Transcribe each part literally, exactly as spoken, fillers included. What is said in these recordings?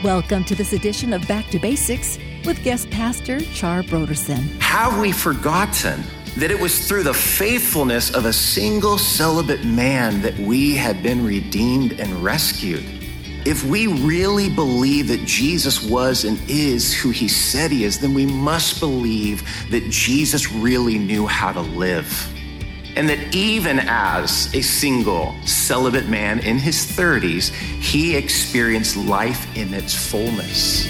Welcome to this edition of Back to Basics with guest pastor Char Brodersen. Have we forgotten that it was through the faithfulness of a single celibate man that we have been redeemed and rescued? If we really believe that Jesus was and is who he said he is, then we must believe that Jesus really knew how to live. And that even as a single celibate man in his thirties, he experienced life in its fullness.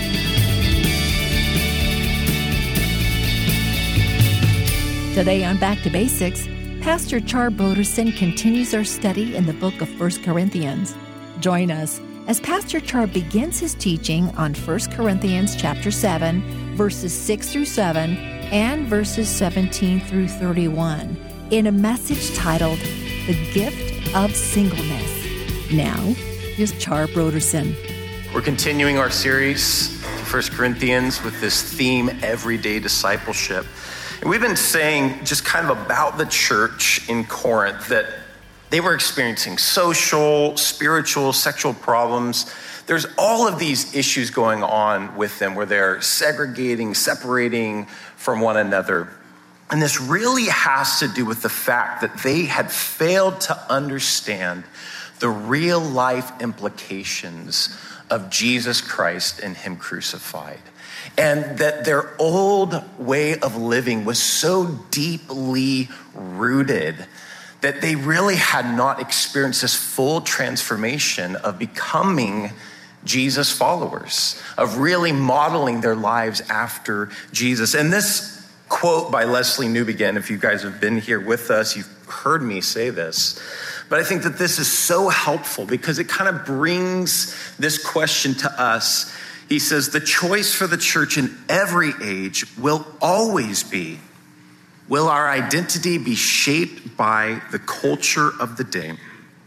Today on Back to Basics, Pastor Char Brodersen continues our study in the book of First Corinthians. Join us as Pastor Char begins his teaching on First Corinthians chapter seven, verses six through seven, and verses seventeen through thirty-one, in a message titled, The Gift of Singleness. Now, here's Char Brodersen. We're continuing our series, First Corinthians, with this theme, Everyday Discipleship. And we've been saying just kind of about the church in Corinth that they were experiencing social, spiritual, sexual problems. There's all of these issues going on with them where they're segregating, separating from one another. And this really has to do with the fact that they had failed to understand the real life implications of Jesus Christ and him crucified. And that their old way of living was so deeply rooted that they really had not experienced this full transformation of becoming Jesus followers, of really modeling their lives after Jesus. And this quote by Lesslie Newbigin, if you guys have been here with us, you've heard me say this, but I think that this is so helpful because it kind of brings this question to us. He says, the choice for the church in every age will always be, will our identity be shaped by the culture of the day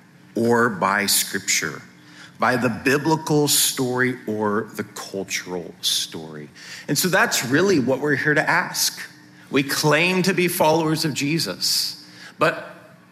or by scripture, by the biblical story or the cultural story? And so that's really what we're here to ask. We claim to be followers of Jesus, but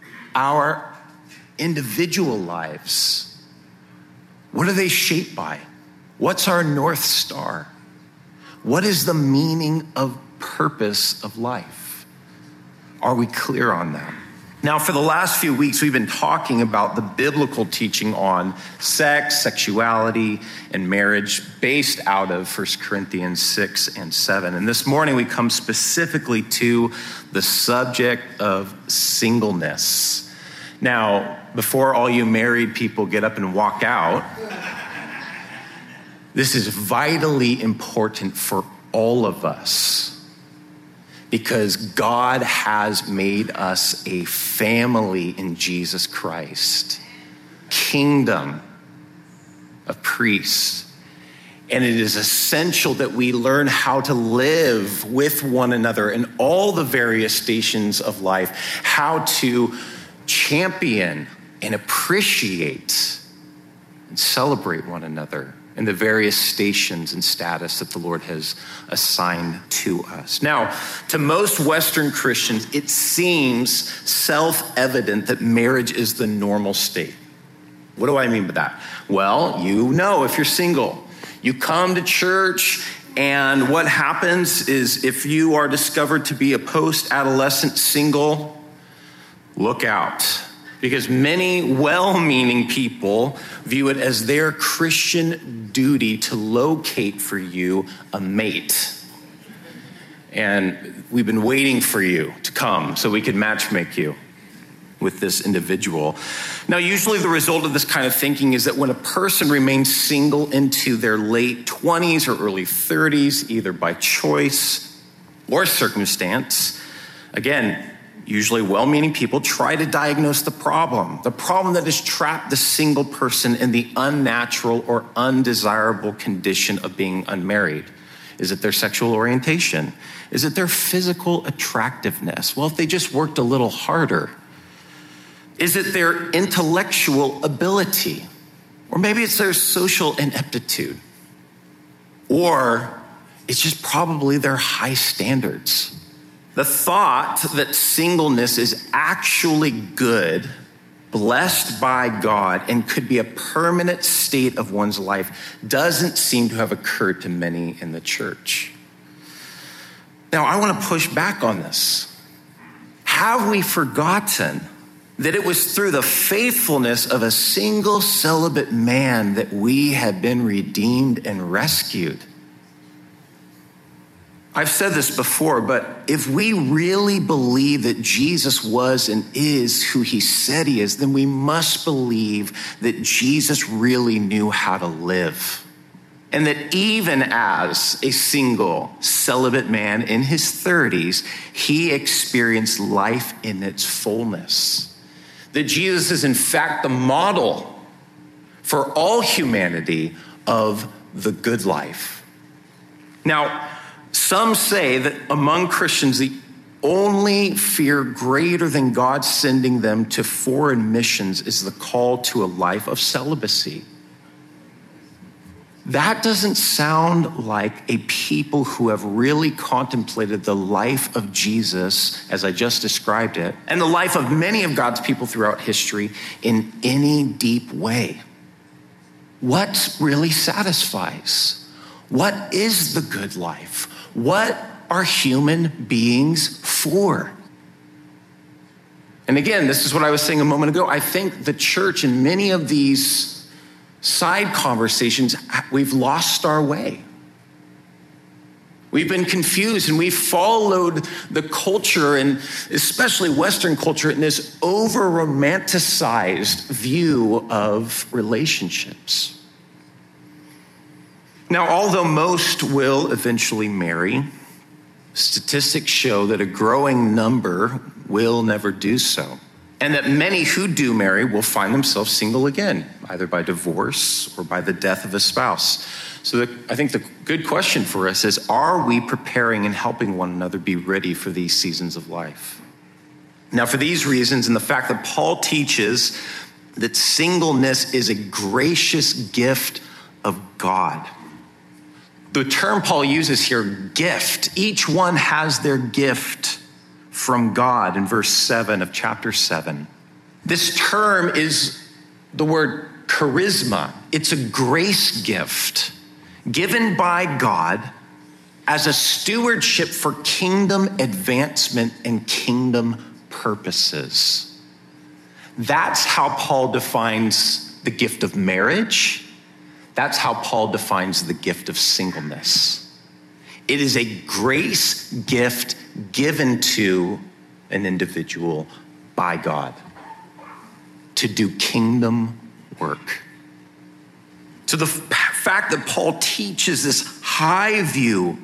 our individual lives, what are they shaped by? What's our North Star? What is the meaning of purpose of life? Are we clear on that? Now, for the last few weeks, we've been talking about the biblical teaching on sex, sexuality, and marriage based out of First Corinthians six and seven. And this morning, we come specifically to the subject of singleness. Now, before all you married people get up and walk out, this is vitally important for all of us, because God has made us a family in Jesus Christ, kingdom of priests. And it is essential that we learn how to live with one another in all the various stations of life, how to champion and appreciate and celebrate one another in the various stations and status that the Lord has assigned to us. Now, to most Western Christians, it seems self-evident that marriage is the normal state. What do I mean by that? Well, you know, if you're single, you come to church, and what happens is if you are discovered to be a post-adolescent single, look out. Because many well-meaning people view it as their Christian duty to locate for you a mate. And we've been waiting for you to come so we could matchmake you with this individual. Now, usually the result of this kind of thinking is that when a person remains single into their late twenties or early thirties, either by choice or circumstance, again, usually well-meaning people try to diagnose the problem, the problem that has trapped the single person in the unnatural or undesirable condition of being unmarried. Is it their sexual orientation? Is it their physical attractiveness? Well, if they just worked a little harder. Is it their intellectual ability? Or maybe it's their social ineptitude. Or it's just probably their high standards. The thought that singleness is actually good blessed by God, and could be a permanent state of one's life doesn't seem to have occurred to many in the church. Now, I want to push back on this. Have we forgotten that it was through the faithfulness of a single celibate man that we have been redeemed and rescued? I've said this before, but if we really believe that Jesus was and is who he said he is, then we must believe that Jesus really knew how to live. And that even as a single celibate man in his thirties, he experienced life in its fullness. That Jesus is in fact the model for all humanity of the good life. Now, some say that among Christians, the only fear greater than God sending them to foreign missions is the call to a life of celibacy. That doesn't sound like a people who have really contemplated the life of Jesus, as I just described it, and the life of many of God's people throughout history in any deep way. What really satisfies? What is the good life? What are human beings for? And again, this is what I was saying a moment ago. I think the church in many of these side conversations, we've lost our way. We've been confused and we've followed the culture, and especially Western culture, in this over-romanticized view of relationships. Now, although most will eventually marry, statistics show that a growing number will never do so. And that many who do marry will find themselves single again, either by divorce or by the death of a spouse. So the, I think the good question for us is, are we preparing and helping one another be ready for these seasons of life? Now, for these reasons, and the fact that Paul teaches that singleness is a gracious gift of God. The term Paul uses here, gift, each one has their gift from God in verse seven of chapter seven. This term is the word charisma. It's a grace gift given by God as a stewardship for kingdom advancement and kingdom purposes. That's how Paul defines the gift of marriage. That's how Paul defines the gift of singleness. It is a grace gift given to an individual by God to do kingdom work. So the fact that Paul teaches this high view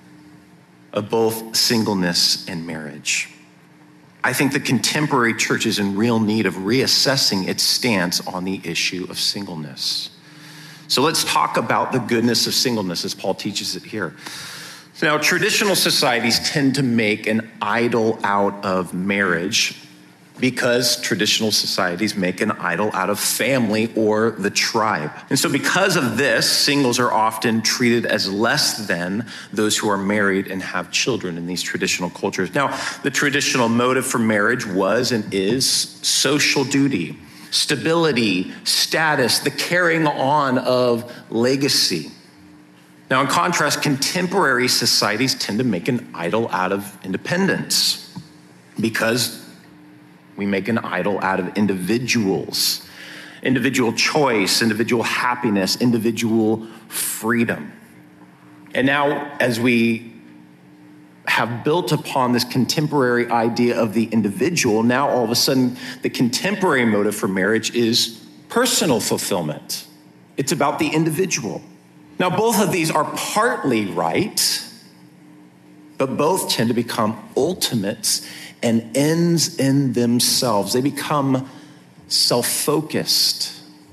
of both singleness and marriage, I think the contemporary church is in real need of reassessing its stance on the issue of singleness. So let's talk about the goodness of singleness as Paul teaches it here. Now, traditional societies tend to make an idol out of marriage because traditional societies make an idol out of family or the tribe. And so because of this, singles are often treated as less than those who are married and have children in these traditional cultures. Now, the traditional motive for marriage was and is social duty, stability, status, the carrying on of legacy. Now, in contrast, contemporary societies tend to make an idol out of independence because we make an idol out of individuals, individual choice, individual happiness, individual freedom. And now, as we have built upon this contemporary idea of the individual, now all of a sudden, the contemporary motive for marriage is personal fulfillment. It's about the individual. Now, both of these are partly right, but both tend to become ultimates and ends in themselves. They become self-focused,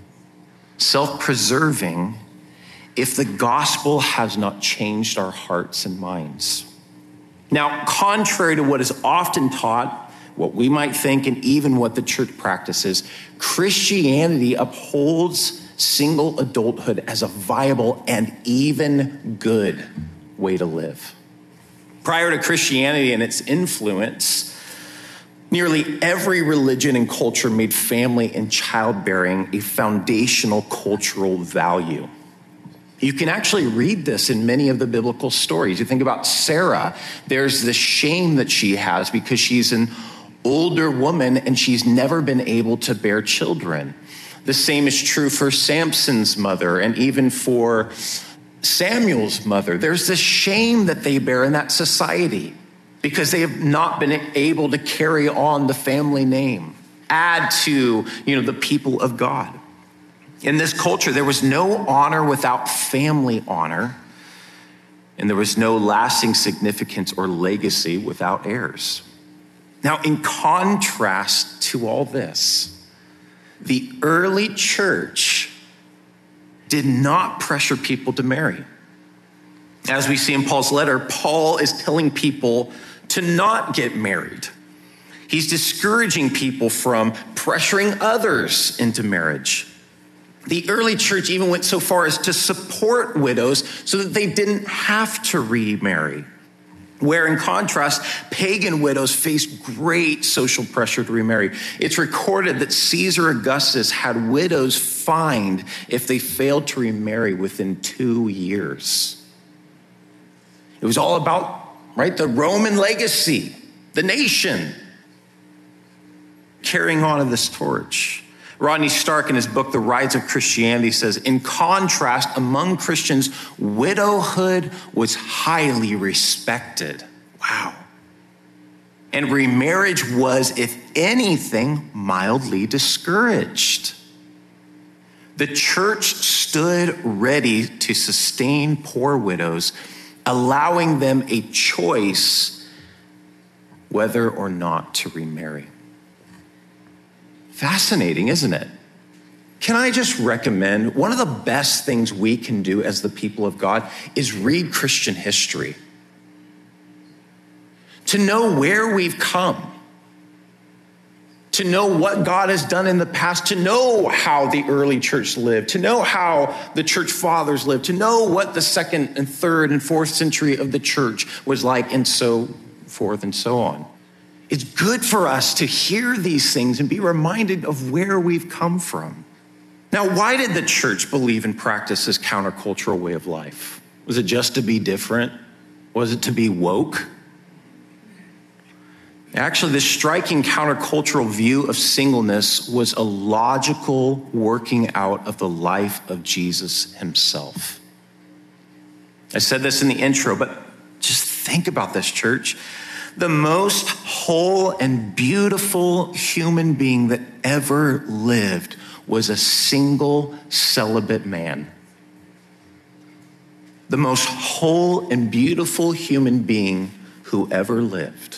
self-preserving, if the gospel has not changed our hearts and minds. Now, contrary to what is often taught, what we might think, and even what the church practices, Christianity upholds single adulthood as a viable and even good way to live. Prior to Christianity and its influence, Nearly every religion and culture made family and childbearing a foundational cultural value. You can actually read this in many of the biblical stories. You think about Sarah, there's this shame that she has because she's an older woman and she's never been able to bear children. The same is true for Samson's mother and even for Samuel's mother. There's this shame that they bear in that society because they have not been able to carry on the family name, add to, you know, the people of God. In this culture, there was no honor without family honor, and there was no lasting significance or legacy without heirs. Now, in contrast to all this, the early church did not pressure people to marry. As we see in Paul's letter, Paul is telling people to not get married. He's discouraging people from pressuring others into marriage. The early church even went so far as to support widows so that they didn't have to remarry. Where in contrast, pagan widows faced great social pressure to remarry. It's recorded that Caesar Augustus had widows fined if they failed to remarry within two years. It was all about, right, the Roman legacy, the nation, carrying on of this torch. Rodney Stark, in his book, The Rise of Christianity, says, in contrast, among Christians, widowhood was highly respected. Wow. And remarriage was, if anything, mildly discouraged. The church stood ready to sustain poor widows, allowing them a choice whether or not to remarry. Fascinating, isn't it? Can I just recommend, one of the best things we can do as the people of God is read Christian history. To know where we've come. To know what God has done in the past. To know how the early church lived. To know how the church fathers lived. To know what the second and third and fourth century of the church was like, and so forth and so on. It's good for us to hear these things and be reminded of where we've come from. Now, why did the church believe and practice this countercultural way of life? Was it just to be different? Was it to be woke? Actually, this striking countercultural view of singleness was a logical working out of the life of Jesus himself. I said this in the intro, but just think about this, church. The most whole and beautiful human being that ever lived was a single celibate man. The most whole and beautiful human being who ever lived.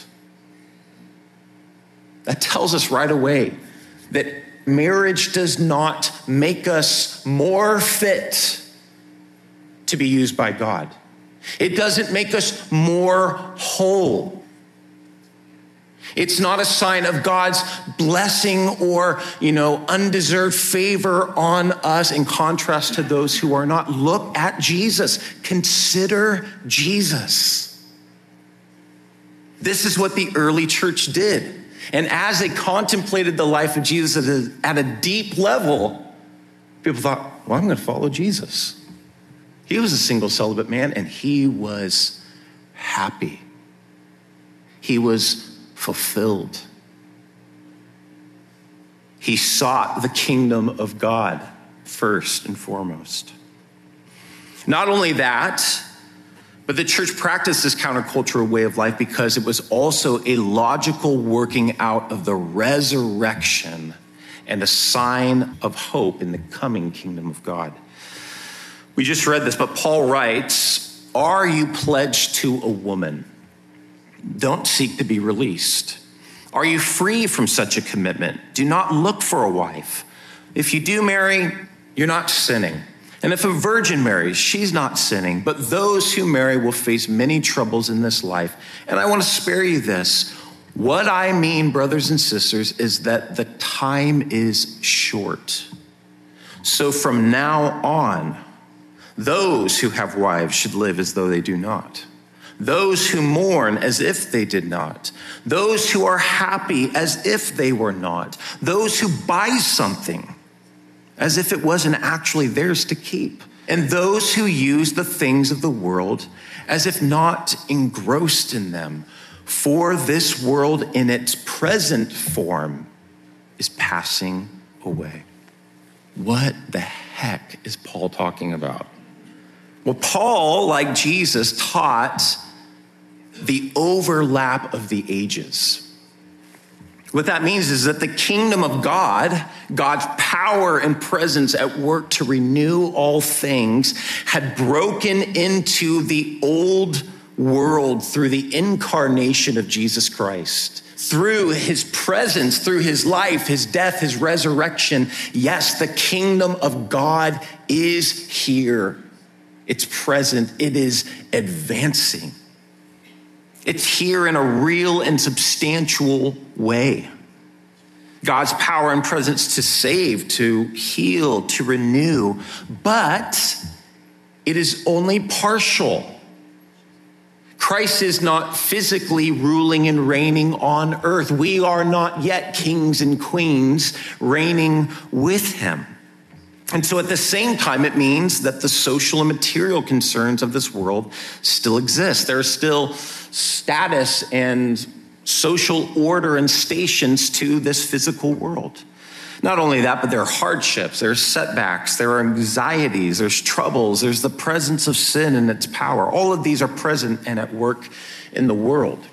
That tells us right away that marriage does not make us more fit to be used by God. It doesn't make us more whole. It's not a sign of God's blessing or, you know, undeserved favor on us in contrast to those who are not. Look at Jesus. Consider Jesus. This is what the early church did. And as they contemplated the life of Jesus at a, at a deep level, people thought, well, I'm going to follow Jesus. He was a single celibate man and he was happy. He was fulfilled. He sought the kingdom of God first and foremost. Not only that, but the church practiced this countercultural way of life because it was also a logical working out of the resurrection and a sign of hope in the coming kingdom of God. We just read this, but Paul writes, are you pledged to a woman? Don't seek to be released. Are you free from such a commitment? Do not look for a wife. If you do marry, you're not sinning. And if a virgin marries, she's not sinning. But those who marry will face many troubles in this life. And I want to spare you this. What I mean, brothers and sisters, is that the time is short. So from now on, those who have wives should live as though they do not. those who mourn as if they did not, those who are happy as if they were not, those who buy something as if it wasn't actually theirs to keep, and those who use the things of the world as if not engrossed in them. For this world in its present form is passing away. What the heck is Paul talking about? Well, Paul, like Jesus, taught the overlap of the ages. What that means is that the kingdom of God, God's power and presence at work to renew all things, had broken into the old world through the incarnation of Jesus Christ. Through his presence, through his life, his death, his resurrection. Yes, the kingdom of God is here. It's present. It is advancing. It's here in a real and substantial way. God's power and presence to save, to heal, to renew, but it is only partial. Christ is not physically ruling and reigning on earth. We are not yet kings and queens reigning with him. And so at the same time, it means that the social and material concerns of this world still exist. There are still status and social order and stations to this physical world. Not only that, but there are hardships, there are setbacks, there are anxieties, there's troubles, there's the presence of sin and its power. All of these are present and at work in the world.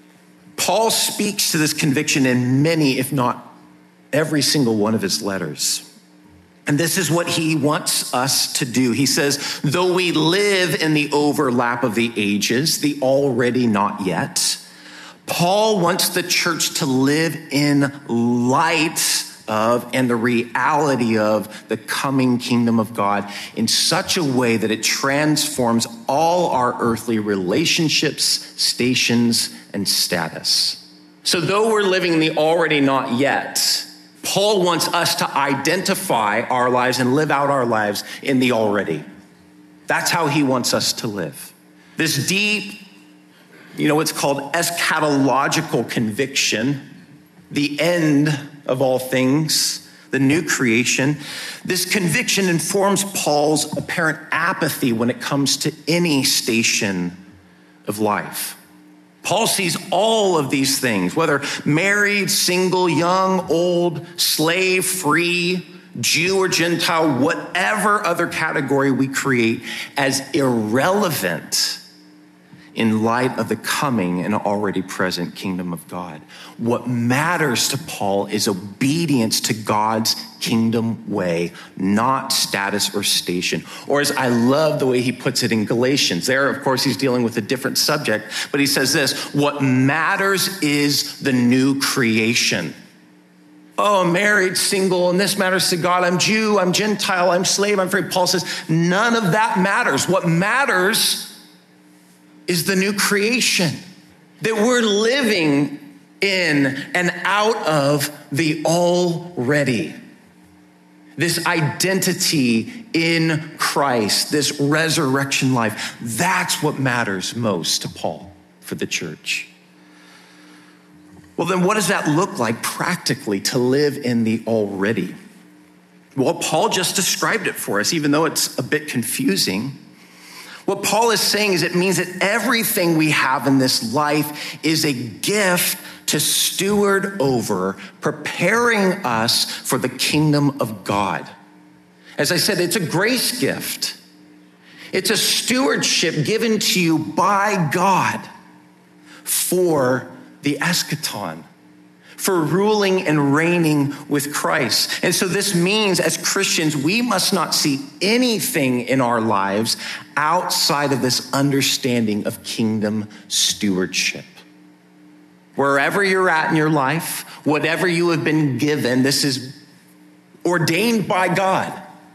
Paul speaks to this conviction in many, if not every single one of his letters. And this is what he wants us to do. He says, though we live in the overlap of the ages, the already not yet, Paul wants the church to live in light of and the reality of the coming kingdom of God in such a way that it transforms all our earthly relationships, stations, and status. So though we're living in the already not yet, Paul wants us to identify our lives and live out our lives in the already. That's how he wants us to live. This deep, you know, what's called eschatological conviction, the end of all things, the new creation. This conviction informs Paul's apparent apathy when it comes to any station of life. Paul sees all of these things, whether married, single, young, old, slave, free, Jew or Gentile, whatever other category we create, as irrelevant in light of the coming and already present kingdom of God. What matters to Paul is obedience to God's kingdom way, not status or station. Or as I love the way he puts it in Galatians. There, of course, he's dealing with a different subject, but he says this, what matters is the new creation. Oh, I'm married, single, and this matters to God. I'm Jew, I'm Gentile, I'm slave, I'm free. Paul says, none of that matters. What matters is the new creation, that we're living in and out of the already. This identity in Christ, this resurrection life, that's what matters most to Paul for the church. Well, then what does that look like practically to live in the already? Well, Paul just described it for us, even though it's a bit confusing. What Paul is saying is it means that everything we have in this life is a gift to steward over, preparing us for the kingdom of God. As I said, it's a grace gift. It's a stewardship given to you by God for the eschaton, for ruling and reigning with Christ. And so this means as Christians, we must not see anything in our lives outside of this understanding of kingdom stewardship. Wherever you're at in your life, whatever you have been given, this is ordained by God,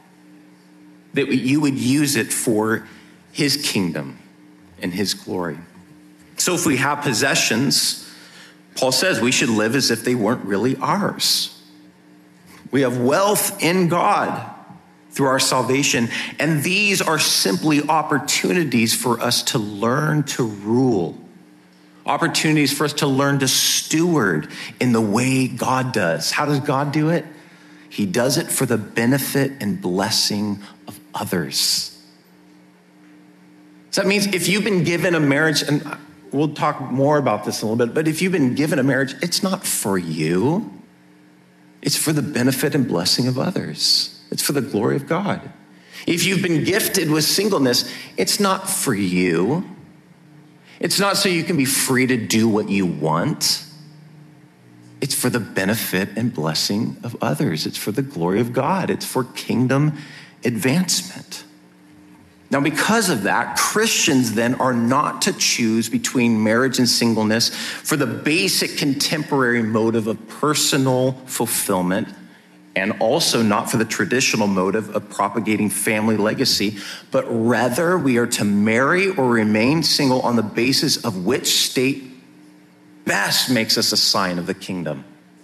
that you would use it for his kingdom and his glory. So if we have possessions, Paul says we should live as if they weren't really ours. We have wealth in God through our salvation. And these are simply opportunities for us to learn to rule, opportunities for us to learn to steward in the way God does. How does God do it? He does it for the benefit and blessing of others. So that means if you've been given a marriage, and we'll talk more about this in a little bit, but if you've been given a marriage, it's not for you. It's for the benefit and blessing of others. It's for the glory of God. If you've been gifted with singleness, it's not for you. It's not so you can be free to do what you want. It's for the benefit and blessing of others. It's for the glory of God. It's for kingdom advancement. Now, because of that, Christians then are not to choose between marriage and singleness for the basic contemporary motive of personal fulfillment, and also not for the traditional motive of propagating family legacy, but rather we are to marry or remain single on the basis of which state best makes us a sign of the kingdom.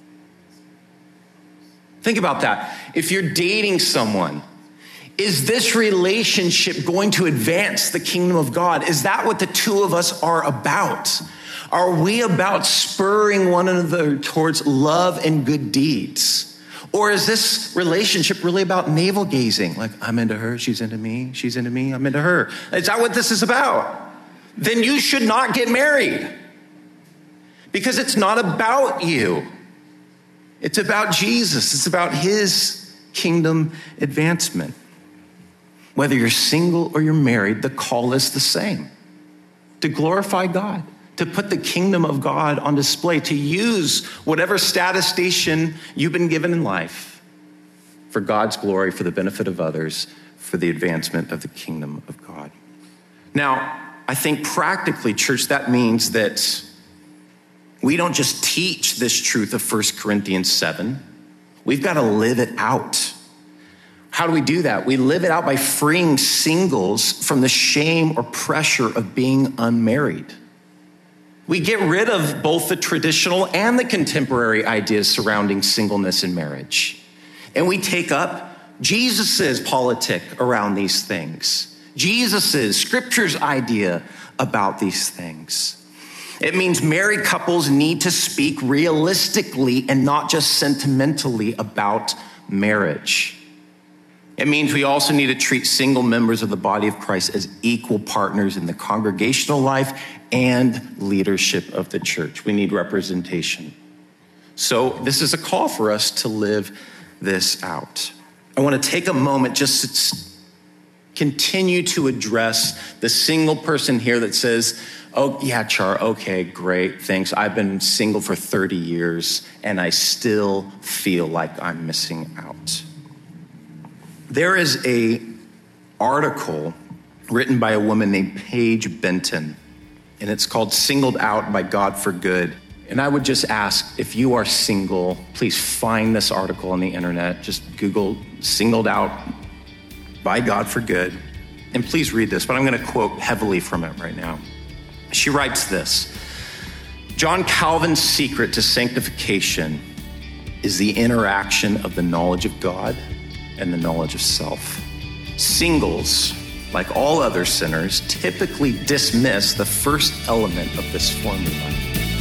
Think about that. If you're dating someone, is this relationship going to advance the kingdom of God? Is that what the two of us are about? Are we about spurring one another towards love and good deeds? Or is this relationship really about navel gazing? Like, I'm into her, she's into me, she's into me, I'm into her. Is that what this is about? Then you should not get married. Because it's not about you. It's about Jesus. It's about his kingdom advancement. Whether you're single or you're married, the call is the same. To glorify God, to put the kingdom of God on display, to use whatever status station you've been given in life for God's glory, for the benefit of others, for the advancement of the kingdom of God. Now, I think practically, church, that means that we don't just teach this truth of First Corinthians seven. We've got to live it out. How do we do that? We live it out by freeing singles from the shame or pressure of being unmarried. We get rid of both the traditional and the contemporary ideas surrounding singleness and marriage. And we take up Jesus's politic around these things. Jesus's, Scripture's idea about these things. It means married couples need to speak realistically and not just sentimentally about marriage. It means we also need to treat single members of the body of Christ as equal partners in the congregational life and leadership of the church. We need representation. So this is a call for us to live this out. I want to take a moment just to continue to address the single person here that says, oh, yeah, Char, okay, great, thanks. I've been single for thirty years and I still feel like I'm missing out. There is a article written by a woman named Paige Benton, and it's called Singled Out by God for Good. And I would just ask, if you are single, please find this article on the internet. Just Google Singled Out by God for Good. And please read this, but I'm going to quote heavily from it right now. She writes this: John Calvin's secret to sanctification is the interaction of the knowledge of God and the knowledge of self. Singles, like all other sinners, typically dismiss the first element of this formula.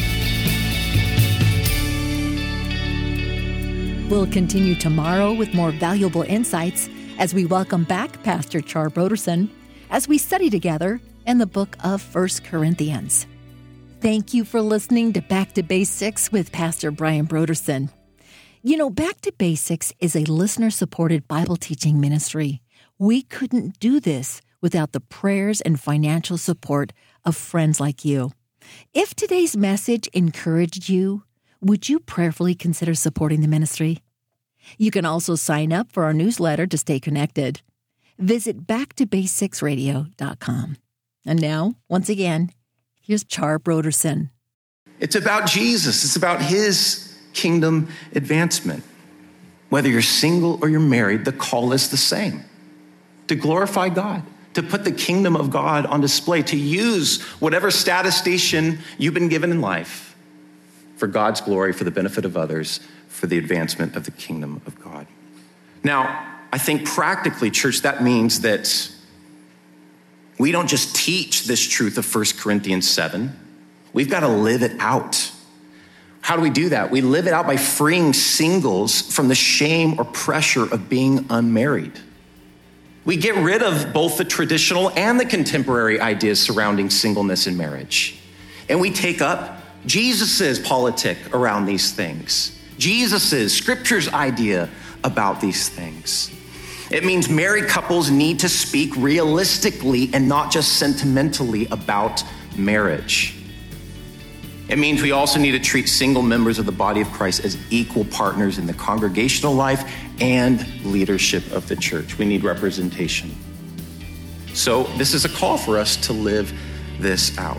We'll continue tomorrow with more valuable insights as we welcome back Pastor Char Brodersen as we study together in the book of First Corinthians. Thank you for listening to Back to Basics with Pastor Brian Brodersen. You know, Back to Basics is a listener-supported Bible teaching ministry. We couldn't do this without the prayers and financial support of friends like you. If today's message encouraged you, would you prayerfully consider supporting the ministry? You can also sign up for our newsletter to stay connected. Visit back to basics radio dot com. And now, once again, here's Char Brodersen. It's about Jesus. It's about his kingdom advancement. Whether you're single or you're married, the call is the same. To glorify God, to put the kingdom of God on display, to use whatever status station you've been given in life for God's glory, for the benefit of others, for the advancement of the kingdom of God. Now, I think practically, church, that means that we don't just teach this truth of First Corinthians seven. We've got to live it out. How do we do that? We live it out by freeing singles from the shame or pressure of being unmarried. We get rid of both the traditional and the contemporary ideas surrounding singleness and marriage. And we take up Jesus's politic around these things. Jesus's, Scripture's idea about these things. It means married couples need to speak realistically and not just sentimentally about marriage. It means we also need to treat single members of the body of Christ as equal partners in the congregational life and leadership of the church. We need representation. So this is a call for us to live this out.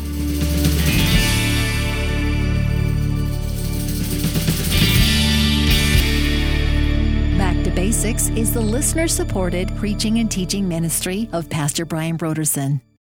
Back to Basics is the listener-supported preaching and teaching ministry of Pastor Brian Brodersen.